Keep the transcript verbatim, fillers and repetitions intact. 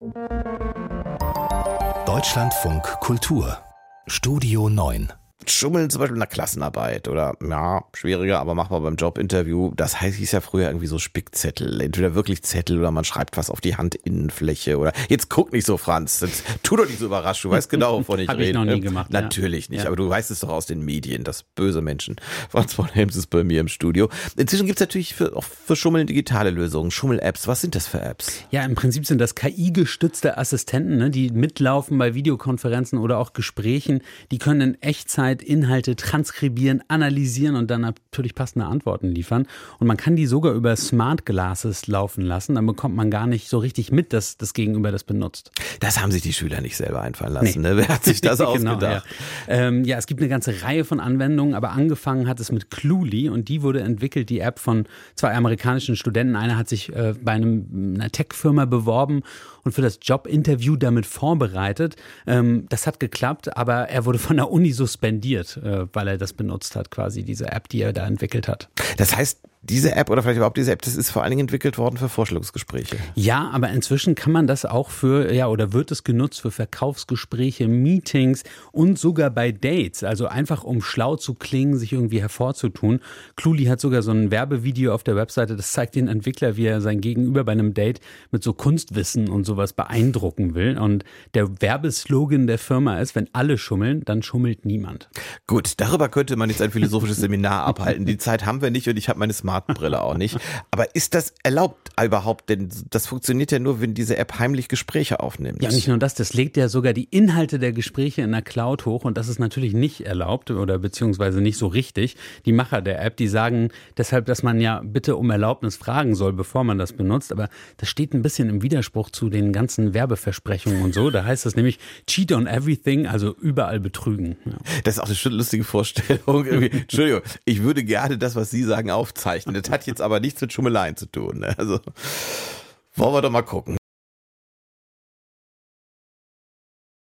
Deutschlandfunk Kultur Studio neun. Schummeln zum Beispiel in der Klassenarbeit oder, ja, schwieriger, aber machbar beim Jobinterview. Das heißt, hieß ja früher irgendwie so Spickzettel. Entweder wirklich Zettel oder man schreibt was auf die Handinnenfläche oder, jetzt guck nicht so, Franz. Das, tu doch nicht so überrascht. Du weißt genau, wovon ich Hab rede. Ich noch nie gemacht. Natürlich ja. nicht, ja. aber du weißt es doch aus den Medien, das böse Menschen. Franz von Helms ist bei mir im Studio. Inzwischen gibt's natürlich für, auch für Schummeln digitale Lösungen, Schummel-Apps. Was sind das für Apps? Ja, im Prinzip sind das K I-gestützte Assistenten, ne, die mitlaufen bei Videokonferenzen oder auch Gesprächen. Die können in Echtzeit Inhalte transkribieren, analysieren und dann natürlich passende Antworten liefern. Und man kann die sogar über Smart Glasses laufen lassen. Dann bekommt man gar nicht so richtig mit, dass das Gegenüber das benutzt. Das haben sich die Schüler nicht selber einfallen lassen. Nee. Ne? Wer hat sich das genau, ausgedacht? Ja. Ähm, ja, es gibt eine ganze Reihe von Anwendungen, aber angefangen hat es mit Cluely und die wurde entwickelt, die App von zwei amerikanischen Studenten. Einer hat sich äh, bei einem, einer Tech-Firma beworben und für das Jobinterview damit vorbereitet. Ähm, das hat geklappt, aber er wurde von der Uni suspendiert, äh, weil er das benutzt hat, quasi diese App, die er da entwickelt hat. Das heißt, diese App oder vielleicht überhaupt diese App, das ist vor allen Dingen entwickelt worden für Vorstellungsgespräche. Ja, aber inzwischen kann man das auch für, ja, oder wird es genutzt für Verkaufsgespräche, Meetings und sogar bei Dates. Also einfach, um schlau zu klingen, sich irgendwie hervorzutun. Cluely hat sogar so ein Werbevideo auf der Webseite, das zeigt den Entwickler, wie er sein Gegenüber bei einem Date mit so Kunstwissen und sowas beeindrucken will. Und der Werbeslogan der Firma ist, wenn alle schummeln, dann schummelt niemand. Gut, darüber könnte man jetzt ein philosophisches Seminar abhalten. Die Zeit haben wir nicht und ich habe meine Smartbrille auch nicht. Aber ist das erlaubt überhaupt? Denn das funktioniert ja nur, wenn diese App heimlich Gespräche aufnimmt. Ja, nicht nur das, das legt ja sogar die Inhalte der Gespräche in der Cloud hoch und das ist natürlich nicht erlaubt oder beziehungsweise nicht so richtig. Die Macher der App, die sagen deshalb, dass man ja bitte um Erlaubnis fragen soll, bevor man das benutzt. Aber das steht ein bisschen im Widerspruch zu den ganzen Werbeversprechungen und so. Da heißt das nämlich cheat on everything, also überall betrügen. Ja. Das ist auch eine schöne, lustige Vorstellung. Entschuldigung, ich würde gerne das, was Sie sagen, aufzeichnen. Das hat jetzt aber nichts mit Schummeleien zu tun. Also wollen wir doch mal gucken.